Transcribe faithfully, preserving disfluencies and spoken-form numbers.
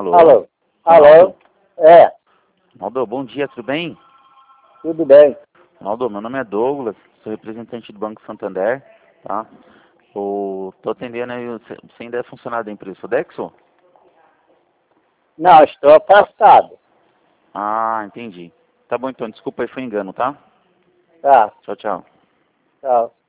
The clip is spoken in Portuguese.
Alô? Alô? Alô? É, Ronaldo, bom dia, tudo bem? tudo bem. Ronaldo, meu nome é Douglas, sou representante do Banco Santander, tá? Tô, tô atendendo aí, você você ainda é funcionário da empresa Sodexo? Não, estou afastado. Ah, entendi. Tá bom então, desculpa aí, foi engano, tá? Tá, Tchau, tchau. tchau.